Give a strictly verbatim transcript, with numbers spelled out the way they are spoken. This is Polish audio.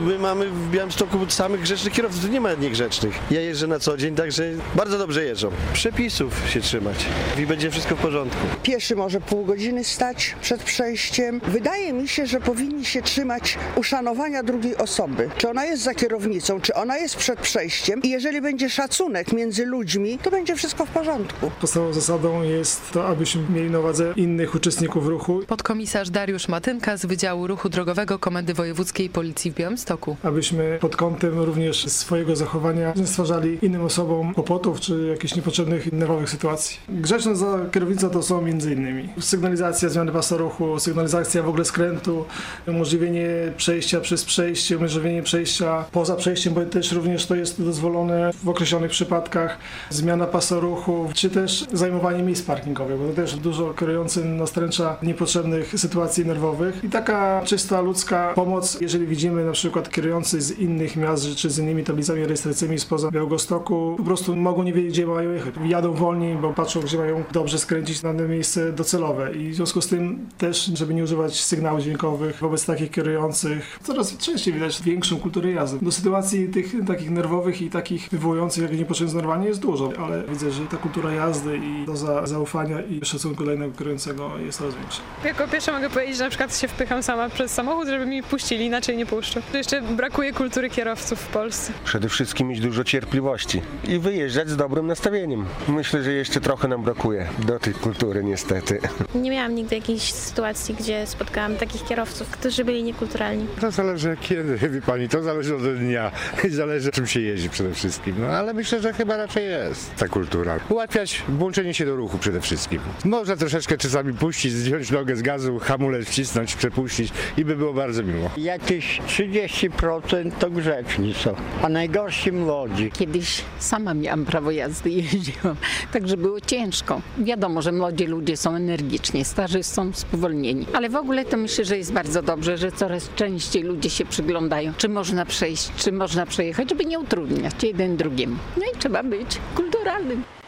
my mamy w Białymstoku samych grzecznych kierowców, tu nie ma niegrzecznych. Ja jeżdżę na co dzień, także bardzo dobrze jeżdżą. Przepisów się trzymać i będzie wszystko w porządku. Pieszy może pół godziny stać przed przejściem. Wydaje mi się, że powinni się trzymać uszanowania drugiej osoby. Czy ona jest za kierownicą, czy ona jest przed przejściem i jeżeli będzie szacunek między ludźmi, to będzie wszystko w porządku. Podstawową zasadą jest to, abyśmy mieli na uwadze innych uczestników ruchu. Podkomisarz Dariusz Matynka z Wydziału Ruchu Drogowego Komendy Wojewódzkiej Policji w Białymstoku. Abyśmy pod kątem również swojego zachowania nie stwarzali innym osobom kłopotów czy jakichś niepotrzebnych nerwowych sytuacji. Grzeczność za kierownicą to są między innymi sygnalizacja zmiany pasa ruchu, sygnalizacja w ogóle skrętu, umożliwienie przejścia przez przejście, umożliwienie przejścia poza przejściem, bo też również to jest dozwolone w określonych przypadkach, zmiana pasa ruchu, czy też zajmowanie miejsc parkingowych, bo to też dużo kierujący nastręcza niepotrzebnych sytuacji nerwowych i taka czysta ludzka pomoc, jeżeli widzimy na przykład kierujący z innych miast, czy z innymi tablicami rejestracyjnymi spoza Białegostoku, po prostu mogą nie wiedzieć, gdzie mają jechać. Jadą wolniej, bo patrzą, gdzie mają dobrze skręcić na miejsce docelowe i w związku z tym też, żeby nie używać sygnałów dźwiękowych wobec takich kierujących, coraz częściej widać większą kulturę jazdy. Do sytuacji tych takich nerwowych i takich wywołujących jakieś niepotrzebne zdenerwowanie jest dużo, ale widzę, że ta kultura jazdy i doza zaufania i szacunku dla innego kierującego jest coraz większa. Jako pierwsza mogę powiedzieć, że na przykład się wpycham sama przez samochód, żeby mi puścili, inaczej nie puszczą. Tu jeszcze brakuje kultury kierowców w Polsce. Przede wszystkim mieć dużo cierpliwości i wyjeżdżać z dobrym nastawieniem. Myślę, że jeszcze trochę nam brakuje do tej kultury niestety. Nie miałam nigdy jakiejś sytuacji, gdzie spotkałam takich kierowców, którzy byli niekulturalni. To zależy kiedy, wie pani, to zależy od dnia, zależy czym się jeździ przede wszystkim, no ale myślę, że chyba raczej jest ta kultura. Ułatwiać włączenie się do ruchu przede wszystkim. Można troszeczkę czasami puścić, zdjąć nogę z gazu, hamulec wcisnąć, przepuścić i by było bardzo miło. Jakieś trzydzieści procent to grzeczni są, a najgorsi młodzi. Kiedyś sama miałam prawo jazdy i jeździłam, także było ciężko. Wiadomo, że młodzi ludzie są energiczni, starzy są spowolnieni, ale w ogóle to myślę, że jest bardzo dobrze, że coraz częściej ludzie się przyglądają, czy można przejść, czy można przejechać, żeby nie utrudniać jeden drugiemu. No i trzeba być kulturalnym.